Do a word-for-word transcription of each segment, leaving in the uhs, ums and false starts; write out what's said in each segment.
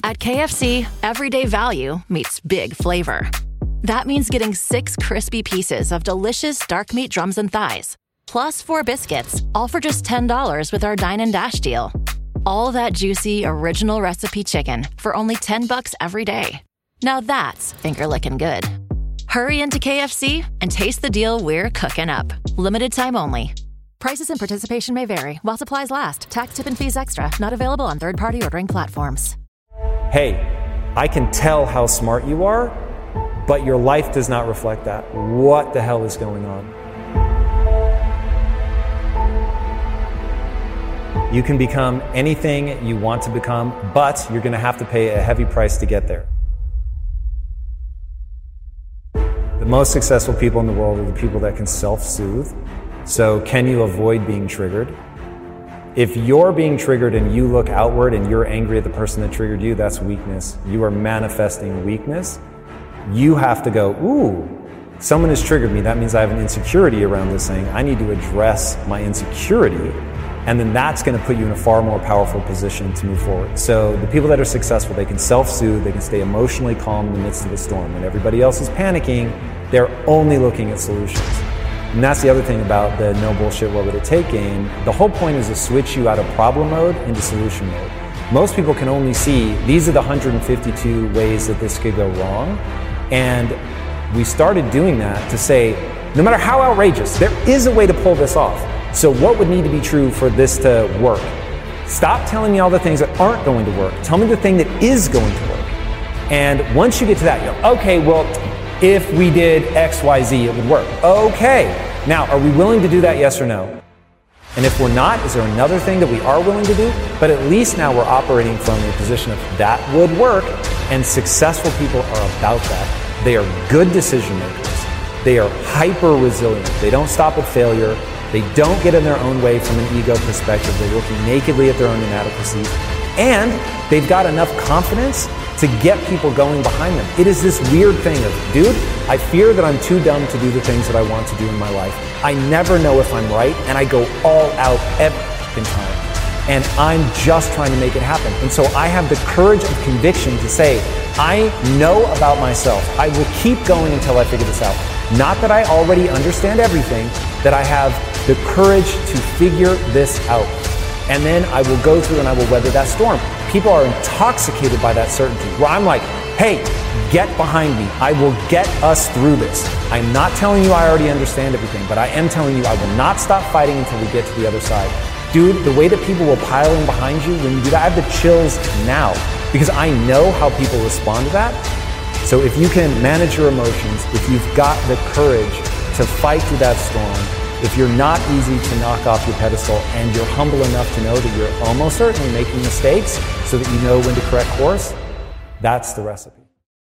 At K F C, everyday value meets big flavor. That means getting six crispy pieces of delicious dark meat drums and thighs, plus four biscuits, all for just ten dollars with our Dine and Dash deal. All that juicy, original recipe chicken for only ten bucks every day. Now that's finger-licking good. Hurry into K F C and taste the deal we're cooking up. Limited time only. Prices and participation may vary while supplies last. Tax, tip, and fees extra. Not available on third-party ordering platforms. Hey, I can tell how smart you are, but your life does not reflect that. What the hell is going on? You can become anything you want to become, but you're going to have to pay a heavy price to get there. The most successful people in the world are the people that can self-soothe. So can you avoid being triggered? If you're being triggered and you look outward and you're angry at the person that triggered you, that's weakness. You are manifesting weakness. You have to go, ooh, someone has triggered me. That means I have an insecurity around this thing. I need to address my insecurity. And then that's going to put you in a far more powerful position to move forward. So the people that are successful, they can self-soothe, they can stay emotionally calm in the midst of the storm. When everybody else is panicking, they're only looking at solutions. And that's the other thing about the no bullshit, what would it take game. The whole point is to switch you out of problem mode into solution mode. Most people can only see, these are the one hundred fifty-two ways that this could go wrong. And we started doing that to say, no matter how outrageous, there is a way to pull this off. So what would need to be true for this to work? Stop telling me all the things that aren't going to work. Tell me the thing that is going to work. And once you get to that, you go, okay, well, if we did X, Y, Z, it would work. Okay, now, are we willing to do that, yes or no? And if we're not, is there another thing that we are willing to do? But at least now we're operating from a position of that would work, and successful people are about that. They are good decision makers. They are hyper resilient. They don't stop at failure. They don't get in their own way from an ego perspective. They're looking nakedly at their own inadequacies. And they've got enough confidence to get people going behind them. It is this weird thing of, dude, I fear that I'm too dumb to do the things that I want to do in my life. I never know if I'm right, and I go all out every time. And I'm just trying to make it happen. And so I have the courage of conviction to say, I know about myself. I will keep going until I figure this out. Not that I already understand everything, that I have the courage to figure this out. And then I will go through and I will weather that storm. People are intoxicated by that certainty, where I'm like, hey, get behind me. I will get us through this. I'm not telling you I already understand everything, but I am telling you I will not stop fighting until we get to the other side. Dude, the way that people will pile in behind you when you do that, I have the chills now because I know how people respond to that. So if you can manage your emotions, if you've got the courage to fight through that storm, if you're not easy to knock off your pedestal and you're humble enough to know that you're almost certainly making mistakes so that you know when to correct course, that's the recipe.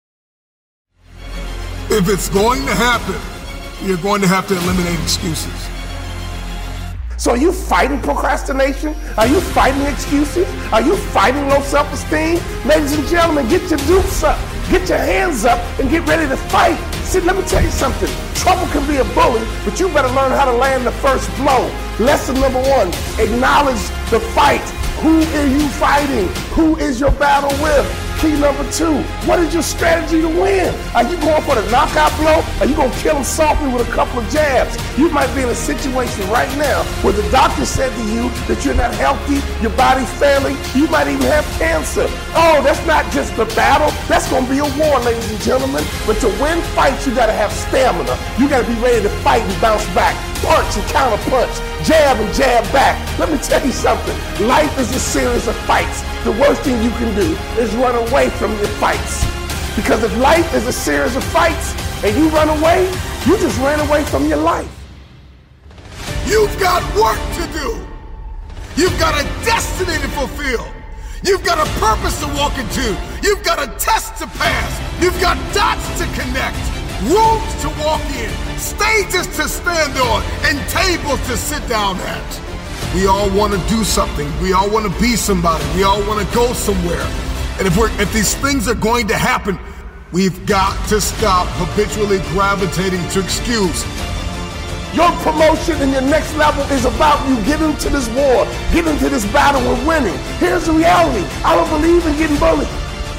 If it's going to happen, you're going to have to eliminate excuses. So are you fighting procrastination? Are you fighting excuses? Are you fighting low self-esteem? Ladies and gentlemen, get your dukes up. Get your hands up and get ready to fight. See, let me tell you something. Trouble can be a bully, but you better learn how to land the first blow. Lesson number one, acknowledge the fight. Who are you fighting? Who is your battle with? Key number two, what is your strategy to win? Are you going for the knockout blow? Are you going to kill him softly with a couple of jabs? You might be in a situation right now where the doctor said to you that you're not healthy, your body's failing, you might even have cancer. Oh, that's not just the battle. That's going to be a war, ladies and gentlemen. But to win fights, you got to have stamina. You got to be ready to fight and bounce back. Punch and counter punch. Jab and jab back. Let me tell you something. Life is a series of fights. The worst thing you can do is run away from your fights. Because if life is a series of fights and you run away, you just ran away from your life. You've got work to do. You've got a destiny to fulfill. You've got a purpose to walk into. You've got a test to pass. You've got dots to connect. Rooms to walk in, stages to stand on, and tables to sit down at. We all want to do something. We all want to be somebody. We all want to go somewhere. And if we're if these things are going to happen, we've got to stop habitually gravitating to excuse. Your promotion and your next level is about you getting to this war, getting to this battle and winning. Here's the reality. I don't believe in getting bullied.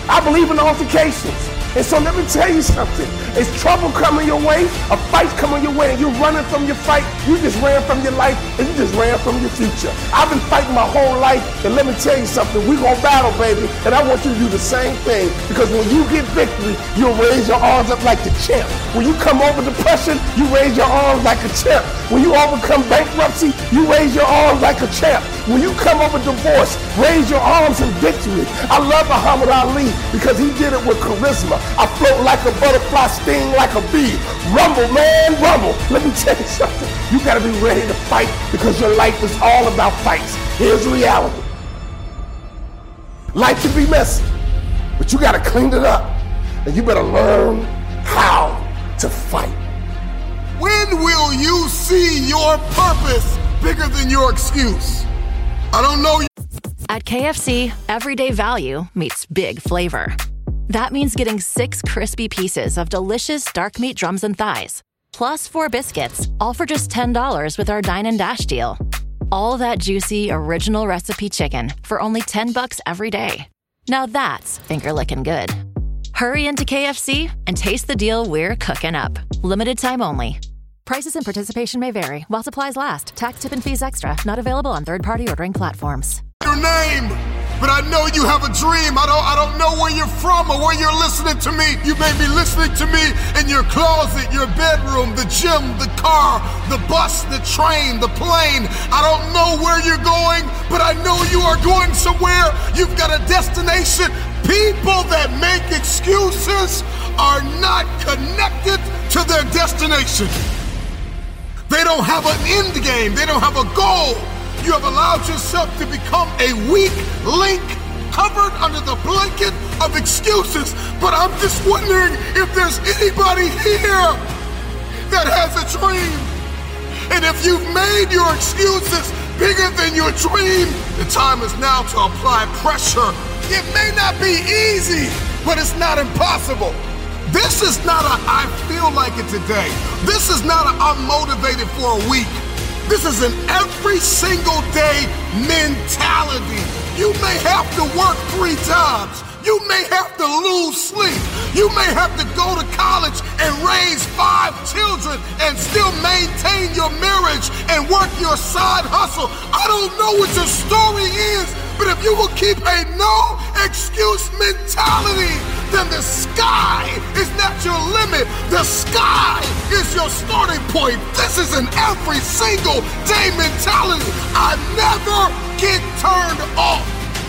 I believe in altercations. And so let me tell you something. It's trouble coming your way, a fight's coming your way, and you're running from your fight. You just ran from your life, and you just ran from your future. I've been fighting my whole life, and let me tell you something. We're going to battle, baby, and I want you to do the same thing, because when you get victory, you'll raise your arms up like the champ. When you come over depression, you raise your arms like a champ. When you overcome bankruptcy, you raise your arms like a champ. When you come over divorce, raise your arms in victory. I love Muhammad Ali because he did it with charisma. I float like a butterfly, sting like a bee. Rumble, man, rumble. Let me tell you something. You got to be ready to fight because your life is all about fights. Here's reality. Life can be messy, but you got to clean it up. And you better learn how to fight. When will you see your purpose bigger than your excuse? I don't know. At K F C, everyday value meets big flavor. That means getting six crispy pieces of delicious dark meat drums and thighs, plus four biscuits, all for just ten dollars with our Dine and Dash deal. All that juicy, original recipe chicken for only ten bucks every day. Now that's finger-licking good. Hurry into K F C and taste the deal we're cooking up. Limited time only. Prices and participation may vary while supplies last. Tax, tip, and fees extra. Not available on third-party ordering platforms. Your name, but I know you have a dream. I don't I don't know where you're from or where you're listening to me. You may be listening to me in your closet, your bedroom, the gym, the car, the bus, the train, the plane. I don't know where you're going, but I know you are going somewhere. You've got a destination. People that make excuses are not connected to their destination. They don't have an end game. They don't have a goal. You have allowed yourself to become a weak link covered under the blanket of excuses. But I'm just wondering if there's anybody here that has a dream. And if you've made your excuses bigger than your dream, the time is now to apply pressure. It may not be easy, but it's not impossible. This is not a I feel like it today. This is not a I'm motivated for a week. This is an every single day mentality. You may have to work three jobs. You may have to lose sleep. You may have to go to college and raise five children and still maintain your marriage and work your side hustle. I don't know what your story is, but if you will keep a no excuse mentality, then the sky is not your limit. The sky is your starting point. This is an every single day mentality. I never get turned off.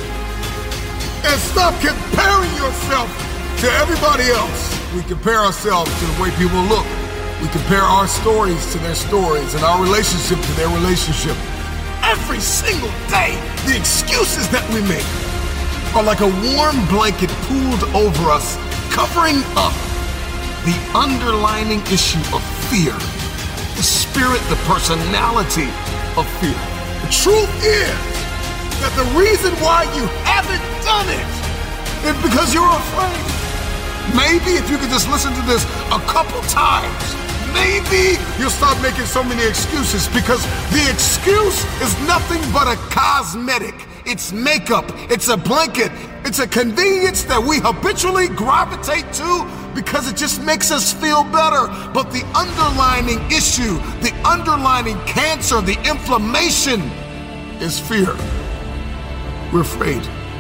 And stop comparing yourself to everybody else. We compare ourselves to the way people look. We compare our stories to their stories and our relationship to their relationship. Every single day, the excuses that we make are like a warm blanket pulled over us, covering up the underlining issue of fear, the spirit, the personality of fear. The truth is that the reason why you haven't done it is because you're afraid. Maybe if you could just listen to this a couple times, maybe you'll stop making so many excuses, because the excuse is nothing but a cosmetic. It's makeup. It's a blanket. It's a convenience that we habitually gravitate to because it just makes us feel better. But the underlying issue, the underlying cancer, the inflammation is fear. We're afraid.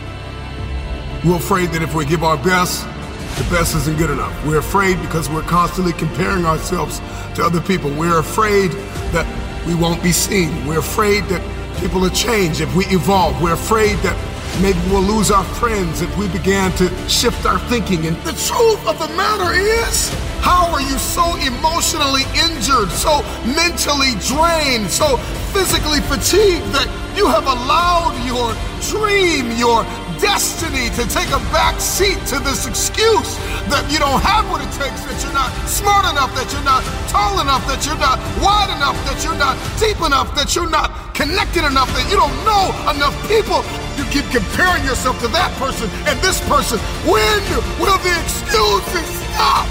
We're afraid that if we give our best, the best isn't good enough. We're afraid because we're constantly comparing ourselves to other people. We're afraid that we won't be seen. We're afraid that people will change if we evolve. We're afraid that maybe we'll lose our friends if we began to shift our thinking. And the truth of the matter is, how are you so emotionally injured, so mentally drained, so physically fatigued that you have allowed your dream, your destiny to take a back seat to this excuse that you don't have what it takes, that you're not smart enough, that you're not tall enough, that you're not wide enough, that you're not deep enough, that you're not connected enough, that you don't know enough people. You keep comparing yourself to that person and this person. When will the excuses stop?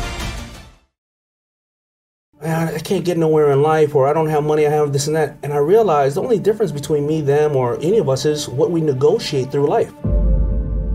I can't get nowhere in life, or I don't have money, I have this and that. And I realized the only difference between me, them, or any of us is what we negotiate through life.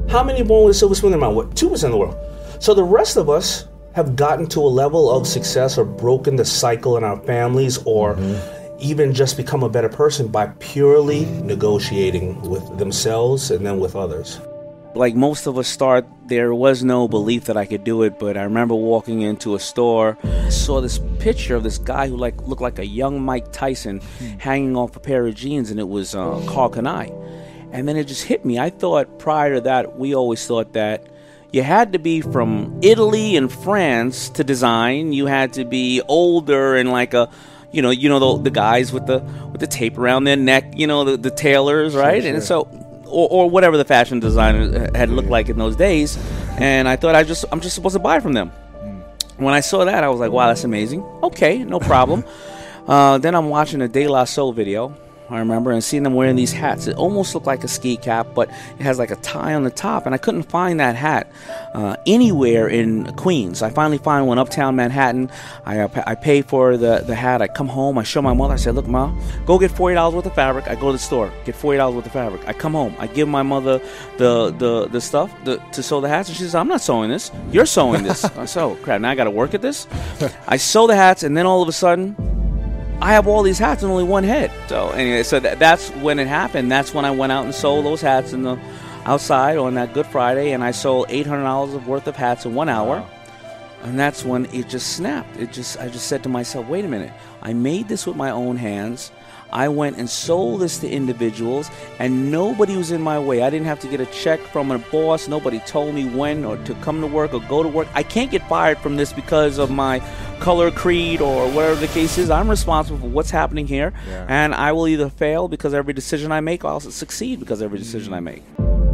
How many born with a silver spoon in their mouth? What, two percent of the world. So the rest of us have gotten to a level of success or broken the cycle in our families, or mm-hmm. even just become a better person by purely negotiating with themselves and then with others. Like most of us start, there was no belief that I could do it, but I remember walking into a store, saw this picture of this guy who like looked like a young Mike Tyson hanging off a pair of jeans, and it was uh, Carl Kanai. And then it just hit me. I thought prior to that, we always thought that you had to be from Italy and France to design. You had to be older and like a, you know, you know the, the guys with the with the tape around their neck, you know, the, the tailors, right? Sure, sure. And so. Or, or whatever the fashion designer had looked like in those days, and I thought I just I'm just supposed to buy from them. When I saw that, I was like, wow, that's amazing. Okay, no problem. uh, then I'm watching a De La Soul video, I remember, and seeing them wearing these hats. It almost looked like a ski cap, but it has like a tie on the top, and I couldn't find that hat uh, anywhere in Queens. I finally find one uptown Manhattan. I uh, I pay for the, the hat. I come home. I show my mother. I said, look, Ma, go get forty dollars worth of fabric. I go to the store, get forty dollars worth of fabric. I come home. I give my mother the the, the stuff the, to sew the hats, and she says, I'm not sewing this. You're sewing this. I said, oh, crap, now I got to work at this? I sew the hats, and then all of a sudden, I have all these hats and only one head. So anyway, so th- that's when it happened. That's when I went out and sold those hats in the outside on that Good Friday, and I sold eight hundred dollars worth of hats in one hour. Wow. And that's when it just snapped. It just I just said to myself, wait a minute. I made this with my own hands. I went and sold this to individuals, and nobody was in my way. I didn't have to get a check from a boss. Nobody told me when or to come to work or go to work. I can't get fired from this because of my color, creed, or whatever the case is. I'm responsible for what's happening here, yeah. and I will either fail because every decision I make, or I'll succeed because every decision I make.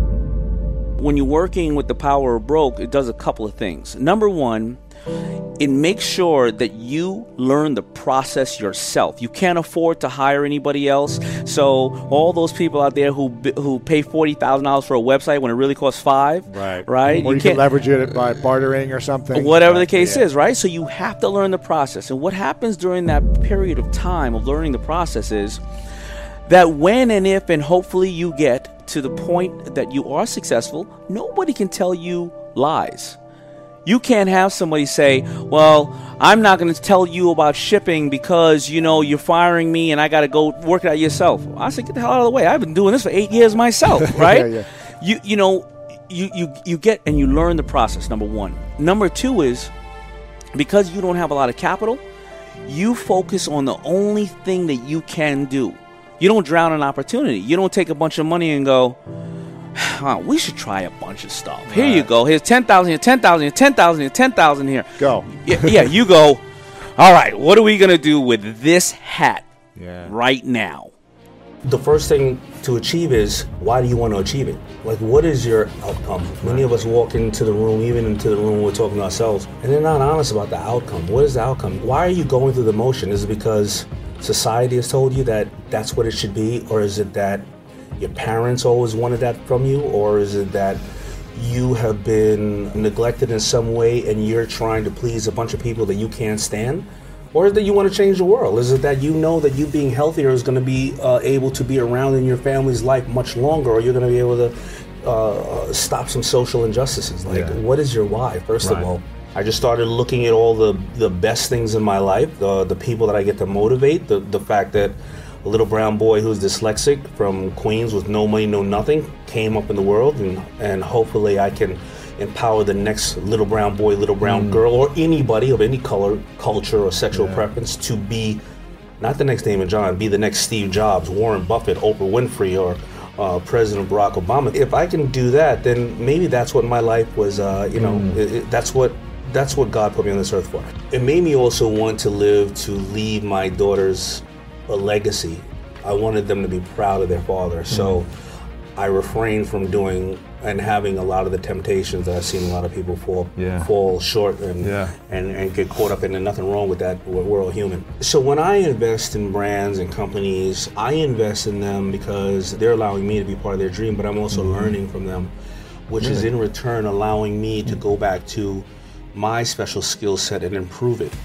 When you're working with the power of broke, it does a couple of things. Number one, it makes sure that you learn the process yourself. You can't afford to hire anybody else. So all those people out there who who pay forty thousand dollars for a website when it really costs five, right? Right? Or you, you can leverage it by bartering or something. Whatever the case yeah. is, right? So you have to learn the process. And what happens during that period of time of learning the process is that when and if and hopefully you get to the point that you are successful, nobody can tell you lies. You can't have somebody say, well, I'm not going to tell you about shipping because, you know, you're firing me and I got to go work it out yourself. I said, get the hell out of the way. I've been doing this for eight years myself, right? yeah, yeah. You you know, you, you, you get and you learn the process, number one. Number two is, because you don't have a lot of capital, you focus on the only thing that you can do. You don't drown in opportunity. You don't take a bunch of money and go, oh, we should try a bunch of stuff. Right. Here you go. Here's ten thousand here, ten thousand here, ten thousand here, ten thousand here. Go. Yeah, yeah, you go. All right, what are we going to do with this hat yeah. right now? The first thing to achieve is, why do you want to achieve it? Like, what is your outcome? Many of us walk into the room, even into the room, we're talking to ourselves, and they're not honest about the outcome. What is the outcome? Why are you going through the motion? Is it because society has told you that that's what it should be? Or is it that your parents always wanted that from you? Or is it that you have been neglected in some way and you're trying to please a bunch of people that you can't stand? Or is it that you want to change the world? Is it that you know that you being healthier is going to be uh, able to be around in your family's life much longer, or you're going to be able to uh, stop some social injustices? Like, yeah. what is your why, first right. of all? I just started looking at all the, the best things in my life, the, the people that I get to motivate, the, the fact that a little brown boy who's dyslexic from Queens with no money, no nothing, came up in the world, and, and hopefully I can empower the next little brown boy, little brown mm. girl, or anybody of any color, culture, or sexual yeah. preference to be not the next Damon John, be the next Steve Jobs, Warren Buffett, Oprah Winfrey, or uh, President Barack Obama. If I can do that, then maybe that's what my life was, uh, you know, mm. it, it, that's what that's what God put me on this earth for. It made me also want to live to leave my daughters a legacy. I wanted them to be proud of their father. Mm. So I refrained from doing and having a lot of the temptations that I've seen a lot of people fall yeah. fall short and, yeah. and and get caught up in, and nothing wrong with that. We're all human. So when I invest in brands and companies, I invest in them because they're allowing me to be part of their dream, but I'm also mm-hmm. learning from them, which really? is in return allowing me to go back to my special skill set and improve it.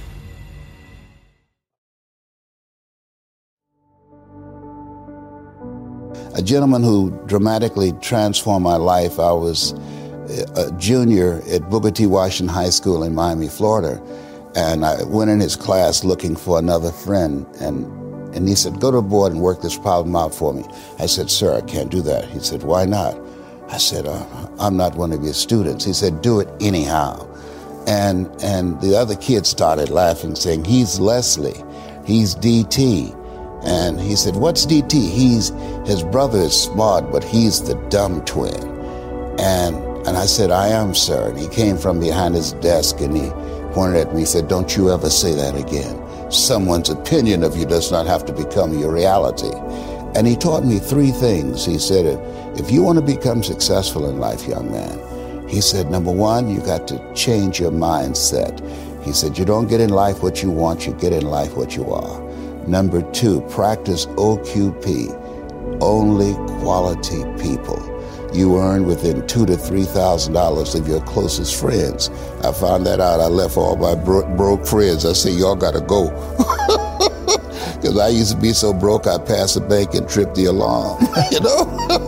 a gentleman who dramatically transformed my life. I was a junior at Booker T. Washington High School in Miami, Florida, and I went in his class looking for another friend, and and he said, go to the board and work this problem out for me. I said, sir, I can't do that. He said, why not? I said, uh, I'm not one of your students. He said, do it anyhow. And and the other kids started laughing, saying, he's Leslie, he's D T. And he said, what's D T? He's, his brother is smart, but he's the dumb twin. And and I said, I am, sir. And he came from behind his desk and he pointed at me, he said, don't you ever say that again. Someone's opinion of you does not have to become your reality. And he taught me three things. He said, if you want to become successful in life, young man, he said, number one, you got to change your mindset. He said, you don't get in life what you want, you get in life what you are. Number two, practice O Q P, only quality people. You earn within two to three thousand dollars of your closest friends. I found that out. I left all my bro- broke friends. I said, y'all gotta go. Because I used to be so broke, I'd pass the bank and trip the alarm, you know?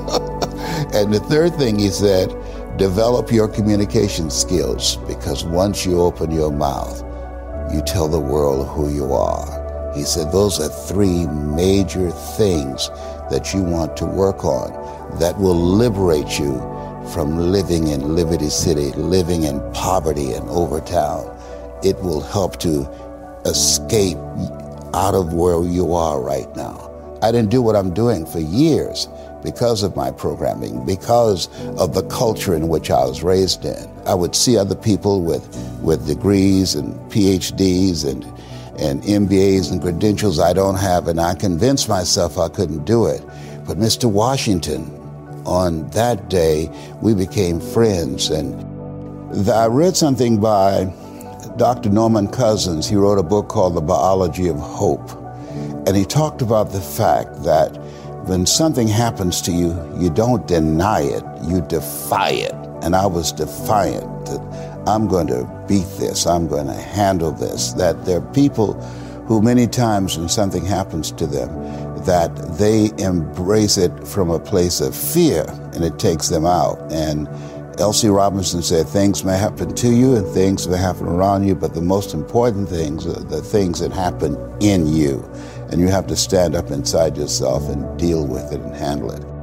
And the third thing he said, develop your communication skills, because once you open your mouth, you tell the world who you are. He said, those are three major things that you want to work on that will liberate you from living in Liberty City, living in poverty in Overtown. It will help to escape out of where you are right now. I didn't do what I'm doing for years because of my programming, because of the culture in which I was raised in. I would see other people with, with degrees and P H Ds and and M B As and credentials I don't have, and I convinced myself I couldn't do it. But Mister Washington, on that day, we became friends. And the, I read something by Doctor Norman Cousins. He wrote a book called The Biology of Hope. And he talked about the fact that when something happens to you, you don't deny it, you defy it. And I was defiant that I'm going to beat this, I'm going to handle this, that there are people who many times when something happens to them, that they embrace it from a place of fear and it takes them out. And L C Robinson said, things may happen to you and things may happen around you, but the most important things are the things that happen in you. And you have to stand up inside yourself and deal with it and handle it.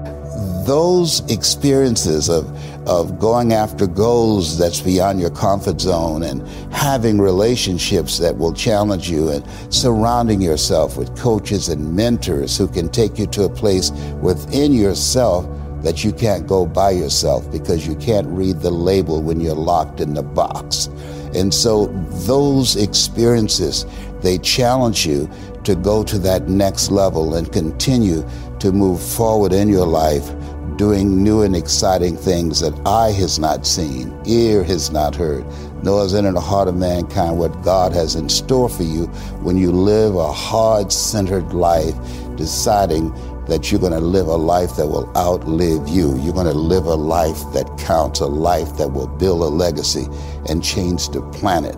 Those experiences of, of going after goals that's beyond your comfort zone and having relationships that will challenge you and surrounding yourself with coaches and mentors who can take you to a place within yourself that you can't go by yourself because you can't read the label when you're locked in the box. And so those experiences, they challenge you to go to that next level and continue to move forward in your life, doing new and exciting things that eye has not seen, ear has not heard, nor has entered the heart of mankind what God has in store for you when you live a heart-centered life, deciding that you're going to live a life that will outlive you. You're going to live a life that counts, a life that will build a legacy and change the planet.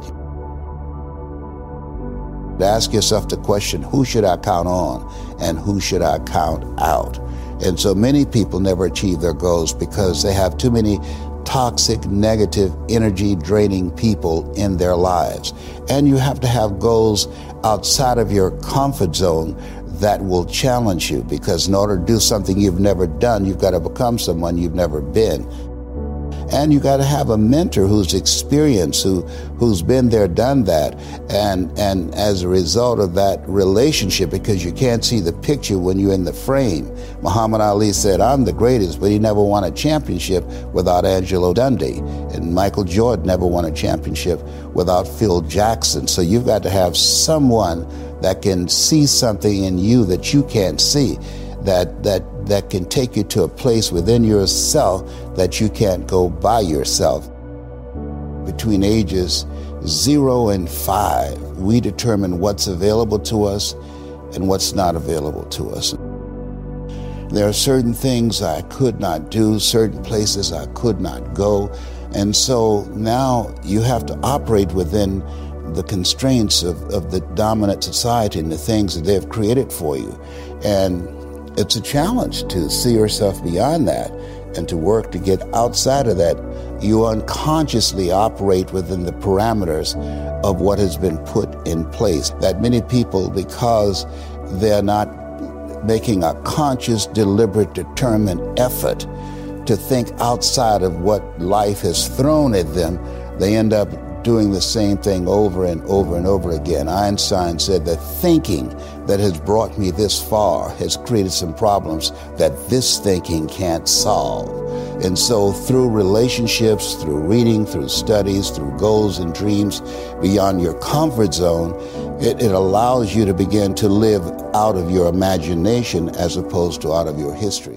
Ask yourself the question, who should I count on and who should I count out? And so many people never achieve their goals because they have too many toxic, negative, energy-draining people in their lives. And you have to have goals outside of your comfort zone that will challenge you, because in order to do something you've never done, you've got to become someone you've never been. And you got to have a mentor who's experienced, who, who's been there, done that. And, and as a result of that relationship, because you can't see the picture when you're in the frame, Muhammad Ali said, I'm the greatest, but he never won a championship without Angelo Dundee. And Michael Jordan never won a championship without Phil Jackson. So you've got to have someone that can see something in you that you can't see, that that that can take you to a place within yourself that you can't go by yourself. Between ages zero and five, we determine what's available to us and what's not available to us. There are certain things I could not do, certain places I could not go, and so now you have to operate within the constraints of, of the dominant society and the things that they've created for you. And it's a challenge to see yourself beyond that and to work to get outside of that. You unconsciously operate within the parameters of what has been put in place. That many people, because they're not making a conscious, deliberate, determined effort to think outside of what life has thrown at them, they end up doing the same thing over and over and over again. Einstein said that thinking that has brought me this far has created some problems that this thinking can't solve. And so through relationships, through reading, through studies, through goals and dreams beyond your comfort zone, it, it allows you to begin to live out of your imagination as opposed to out of your history.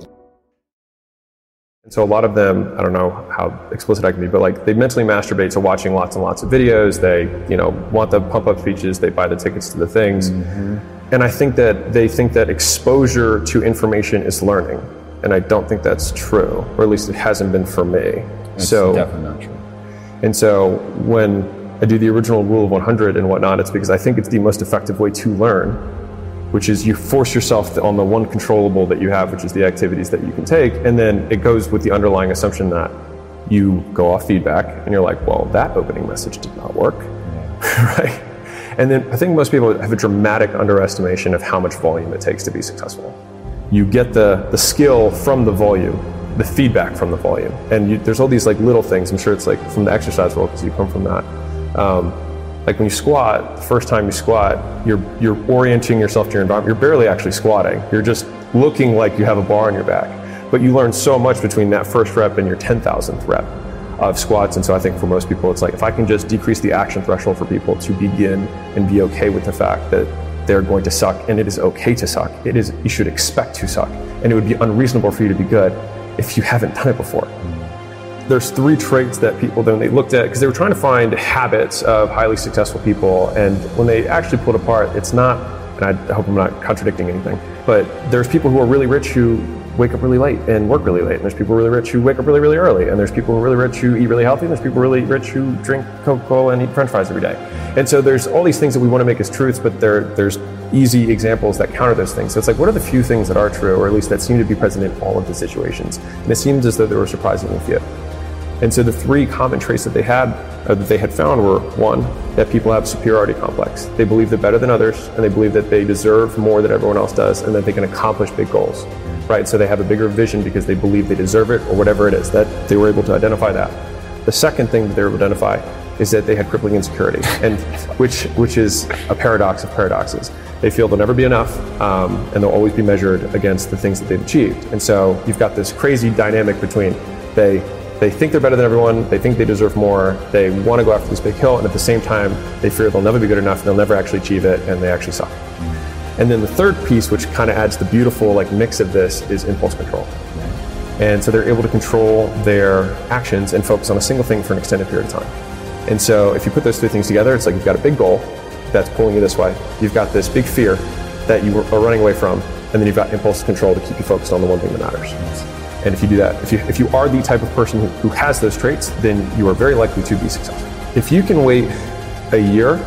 And so a lot of them, I don't know how explicit I can be, but like they mentally masturbate to watching lots and lots of videos. They, you know, want the pump up speeches. They buy the tickets to the things. Mm-hmm. And I think that they think that exposure to information is learning. And I don't think that's true, or at least it hasn't been for me. That's so, definitely not true. And so when I do the original rule of one hundred and whatnot, it's because I think it's the most effective way to learn, which is you force yourself on the one controllable that you have, which is the activities that you can take. And then it goes with the underlying assumption that you go off feedback and you're like, well, that opening message did not work, yeah. Right? And then I think most people have a dramatic underestimation of how much volume it takes to be successful. You get the, the skill from the volume, the feedback from the volume. And you, there's all these like little things, I'm sure it's like from the exercise world because you come from that. Um, Like when you squat, the first time you squat, you're you're orienting yourself to your environment. You're barely actually squatting. You're just looking like you have a bar on your back. But you learn so much between that first rep and your ten thousandth rep of squats. And so I think for most people, it's like if I can just decrease the action threshold for people to begin and be okay with the fact that they're going to suck, and it is okay to suck. It is, you should expect to suck. And it would be unreasonable for you to be good if you haven't done it before. There's three traits that people, then they looked at, because they were trying to find habits of highly successful people, and when they actually pulled apart, it's not, and I hope I'm not contradicting anything, but there's people who are really rich who wake up really late and work really late, and there's people really rich who wake up really, really early, and there's people who are really rich who eat really healthy, and there's people really rich who drink Coca-Cola and eat French fries every day. And so there's all these things that we want to make as truths, but there, there's easy examples that counter those things. So it's like, what are the few things that are true, or at least that seem to be present in all of the situations? And it seems as though there were surprisingly few. And so the three common traits that they had, uh, that they had found were, one, that people have superiority complex. They believe they're better than others, and they believe that they deserve more than everyone else does, and that they can accomplish big goals, right? So they have a bigger vision because they believe they deserve it, or whatever it is, that they were able to identify that. The second thing that they were able to identify is that they had crippling insecurity, and which which is a paradox of paradoxes. They feel they'll never be enough, um, and they'll always be measured against the things that they've achieved. And so you've got this crazy dynamic between they They think they're better than everyone, they think they deserve more, they want to go after this big hill, and at the same time, they fear they'll never be good enough, they'll never actually achieve it, and they actually suck. Mm-hmm. And then the third piece, which kind of adds the beautiful like mix of this, is impulse control. Mm-hmm. And so they're able to control their actions and focus on a single thing for an extended period of time. And so if you put those three things together, it's like you've got a big goal that's pulling you this way, you've got this big fear that you are running away from, and then you've got impulse control to keep you focused on the one thing that matters. Mm-hmm. And if you do that, if you if you are the type of person who, who has those traits, then you are very likely to be successful. If you can wait a year,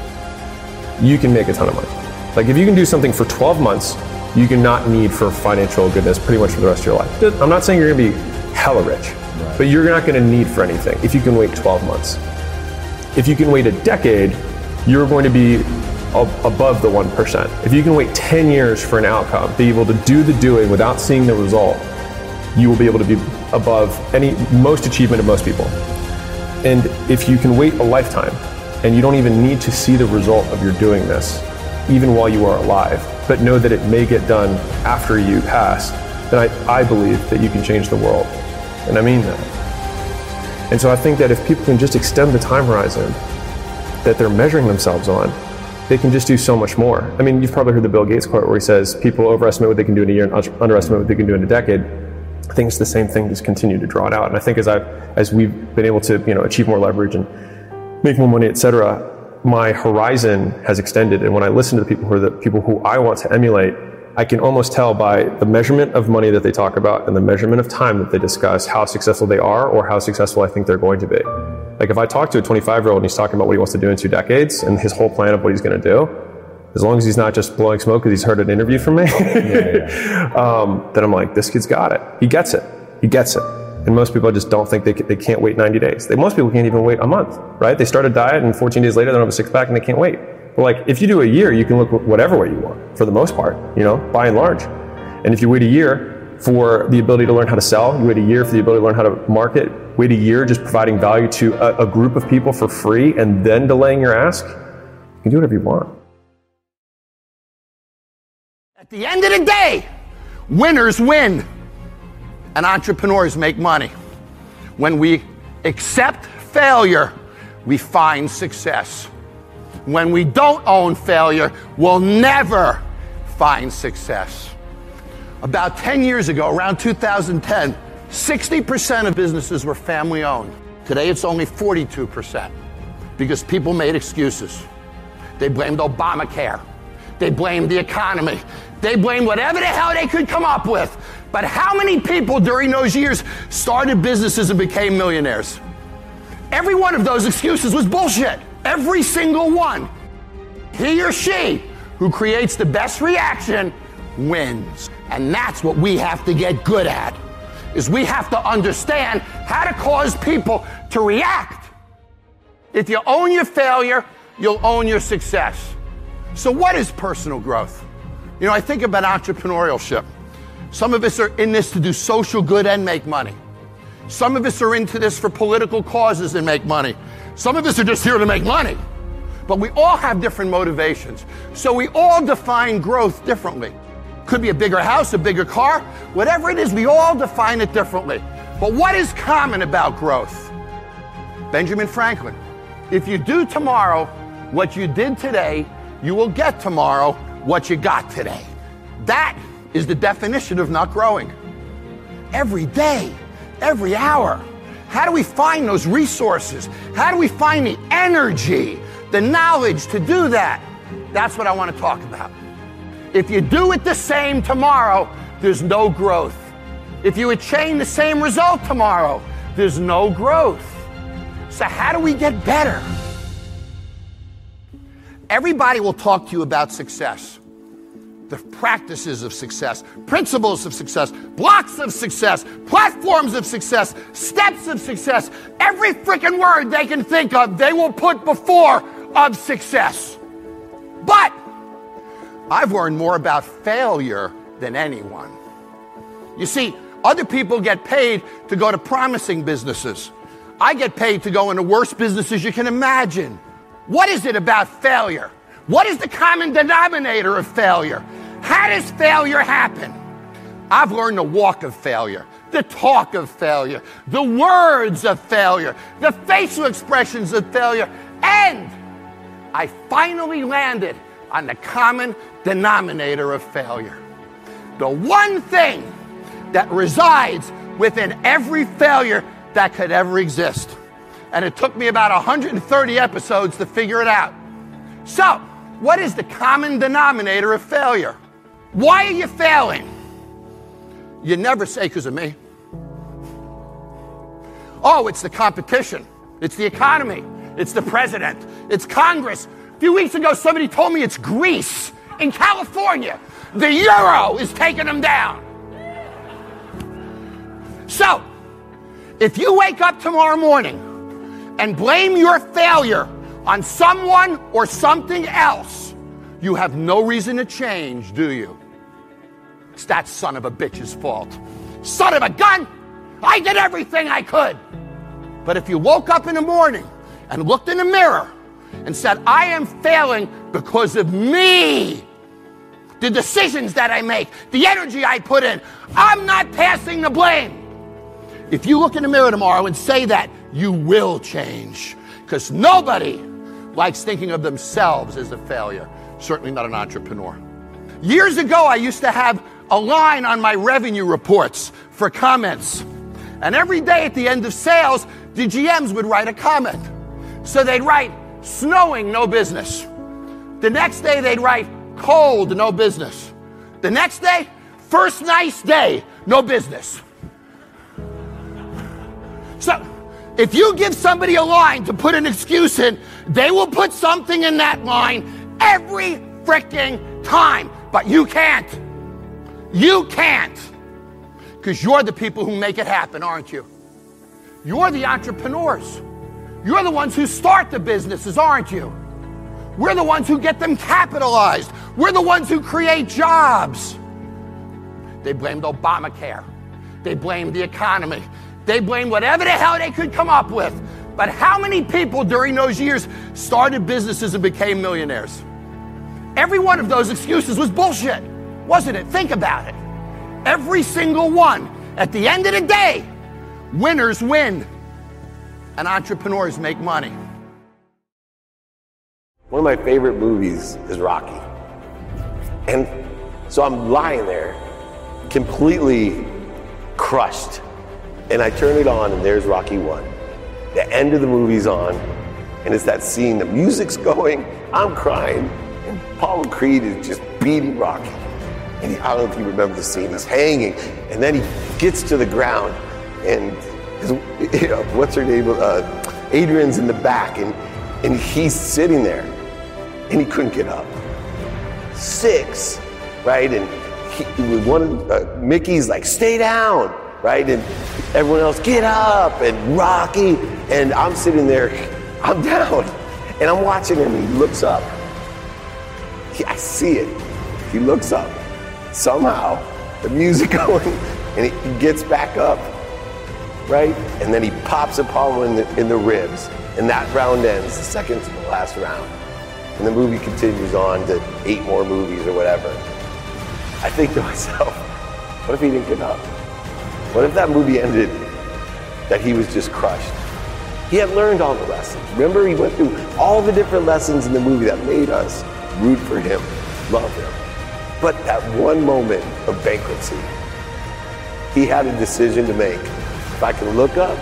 you can make a ton of money. Like if you can do something for twelve months, you can not need for financial goodness pretty much for the rest of your life. I'm not saying you're gonna be hella rich, right, but you're not gonna need for anything if you can wait twelve months. If you can wait a decade, you're going to be above the one percent. If you can wait ten years for an outcome, be able to do the doing without seeing the result, you will be able to be above any most achievement of most people. And if you can wait a lifetime and you don't even need to see the result of your doing this, even while you are alive, but know that it may get done after you pass, then I, I believe that you can change the world. And I mean that. And so I think that if people can just extend the time horizon that they're measuring themselves on, they can just do so much more. I mean, you've probably heard the Bill Gates quote where he says, people overestimate what they can do in a year and underestimate what they can do in a decade. I think it's the same thing, just continue to draw it out. And I think as I've, as we've been able to, you know, achieve more leverage and make more money, et cetera, my horizon has extended. And when I listen to the people who are the people who I want to emulate, I can almost tell by the measurement of money that they talk about and the measurement of time that they discuss how successful they are or how successful I think they're going to be. Like if I talk to a twenty-five year old and he's talking about what he wants to do in two decades and his whole plan of what he's going to do, as long as he's not just blowing smoke because he's heard an interview from me, yeah, yeah. um, then I'm like, this kid's got it. He gets it. He gets it. And most people just don't think they they can't wait ninety days. They, most people can't even wait a month, right? They start a diet and fourteen days later they don't have a six pack and they can't wait. But like, if you do a year, you can look whatever way you want, for the most part, you know, by and large. And if you wait a year for the ability to learn how to sell, you wait a year for the ability to learn how to market, wait a year just providing value to a, a group of people for free and then delaying your ask, you can do whatever you want. At the end of the day, winners win and entrepreneurs make money. When we accept failure, we find success. When we don't own failure, we'll never find success. About ten years ago, around two thousand ten, sixty percent of businesses were family owned. Today it's only forty-two percent because people made excuses. They blamed Obamacare. They blamed the economy. They blamed whatever the hell they could come up with. But how many people during those years started businesses and became millionaires? Every one of those excuses was bullshit. Every single one. He or she who creates the best reaction wins. And that's what we have to get good at, is we have to understand how to cause people to react. If you own your failure, you'll own your success. So what is personal growth? You know, I think about entrepreneurship. Some of us are in this to do social good and make money. Some of us are into this for political causes and make money. Some of us are just here to make money. But we all have different motivations. So we all define growth differently. Could be a bigger house, a bigger car, whatever it is, we all define it differently. But what is common about growth? Benjamin Franklin, if you do tomorrow what you did today, you will get tomorrow what you got today. That is the definition of not growing. Every day, every hour. How do we find those resources? How do we find the energy, the knowledge to do that? That's what I want to talk about. If you do it the same tomorrow, there's no growth. If you attain the same result tomorrow, there's no growth. So how do we get better? Everybody will talk to you about success. The practices of success, principles of success, blocks of success, platforms of success, steps of success. Every freaking word they can think of, they will put before of success. But I've learned more about failure than anyone. You see, other people get paid to go to promising businesses. I get paid to go into worst businesses you can imagine. What is it about failure? What is the common denominator of failure? How does failure happen? I've learned the walk of failure, the talk of failure, the words of failure, the facial expressions of failure, and I finally landed on the common denominator of failure. The one thing that resides within every failure that could ever exist. And it took me about one hundred thirty episodes to figure it out. So, what is the common denominator of failure? Why are you failing? You never say because of me. Oh, it's the competition. It's the economy. It's the president. It's Congress. A few weeks ago, somebody told me it's Greece in California. The euro is taking them down. So, if you wake up tomorrow morning and blame your failure on someone or something else, you have no reason to change, do you? It's that son of a bitch's fault. Son of a gun! I did everything I could. But if you woke up in the morning and looked in the mirror and said, I am failing because of me, the decisions that I make, the energy I put in, I'm not passing the blame. If you look in the mirror tomorrow and say that, you will change. Because nobody likes thinking of themselves as a failure. Certainly not an entrepreneur. Years ago, I used to have a line on my revenue reports for comments. And every day at the end of sales, the G Ms would write a comment. So they'd write, snowing, no business. The next day, they'd write, cold, no business. The next day, first nice day, no business. So, if you give somebody a line to put an excuse in, they will put something in that line every freaking time. But you can't. You can't. Because you're the people who make it happen, aren't you? You're the entrepreneurs. You're the ones who start the businesses, aren't you? We're the ones who get them capitalized. We're the ones who create jobs. They blamed Obamacare. They blamed the economy. They blamed whatever the hell they could come up with. But how many people during those years started businesses and became millionaires? Every one of those excuses was bullshit, wasn't it? Think about it. Every single one. At the end of the day, winners win and entrepreneurs make money. One of my favorite movies is Rocky. And so I'm lying there, completely crushed. And I turn it on and there's Rocky one. The end of the movie's on, and it's that scene, the music's going, I'm crying, and Apollo Creed is just beating Rocky. And he, I don't know if you remember the scene, he's hanging, and then he gets to the ground, and his, you know, what's her name, uh, Adrian's in the back, and, and he's sitting there, and he couldn't get up. Six, right? And he, one of uh, Mickey's like, stay down, right? And everyone else, get up, and Rocky, and I'm sitting there, I'm down, and I'm watching him, he looks up. He, I see it, he looks up. Somehow, the music going, and he, he gets back up, right? And then he pops Apollo in the, in the ribs, and that round ends, the second to the last round. And the movie continues on to eight more movies or whatever. I think to myself, what if he didn't get up? What if that movie ended that he was just crushed? He had learned all the lessons. Remember, he went through all the different lessons in the movie that made us root for him, love him. But that one moment of bankruptcy, he had a decision to make. If I can look up,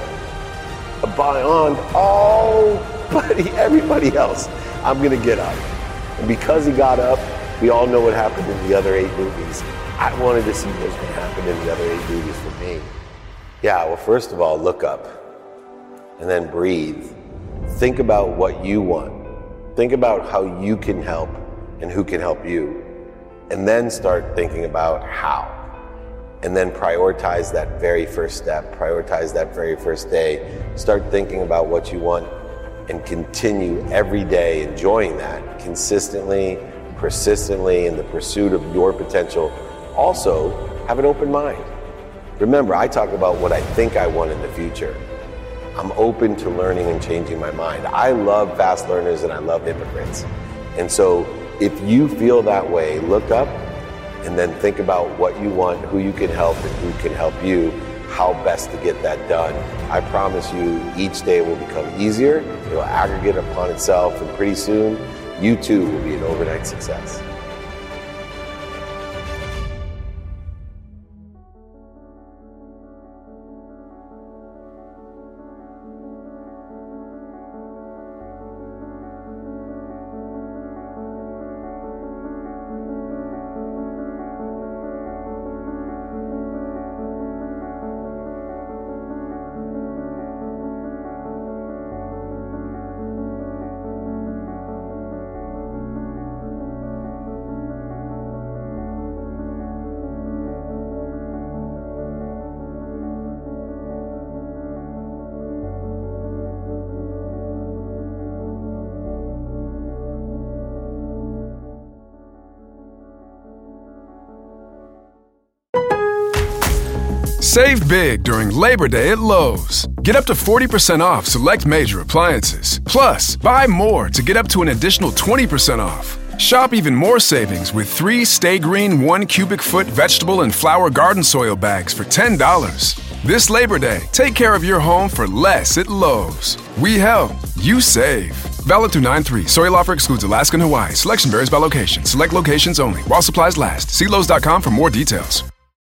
beyond all, everybody else, I'm gonna get up. And because he got up, we all know what happened in the other eight movies. I wanted to see what was gonna happen in the other eight movies for me. Yeah, well, first of all, look up and then breathe. Think about what you want. Think about how you can help and who can help you. And then start thinking about how. And then prioritize that very first step, prioritize that very first day. Start thinking about what you want and continue every day enjoying that consistently, persistently in the pursuit of your potential. Also, have an open mind. Remember, I talk about what I think I want in the future. I'm open to learning and changing my mind. I love fast learners and I love hypocrites. And so if you feel that way, look up and then think about what you want, who you can help and who can help you, how best to get that done. I promise you each day will become easier, it will aggregate upon itself, and pretty soon you too will be an overnight success. Save big during Labor Day at Lowe's. Get up to forty percent off select major appliances. Plus, buy more to get up to an additional twenty percent off. Shop even more savings with three Stay Green one cubic foot vegetable and flower garden soil bags for ten dollars. This Labor Day, take care of your home for less at Lowe's. We help, you save. Valid through nine three. Soil offer excludes Alaska and Hawaii. Selection varies by location. Select locations only. While supplies last. See Lowe's dot com for more details.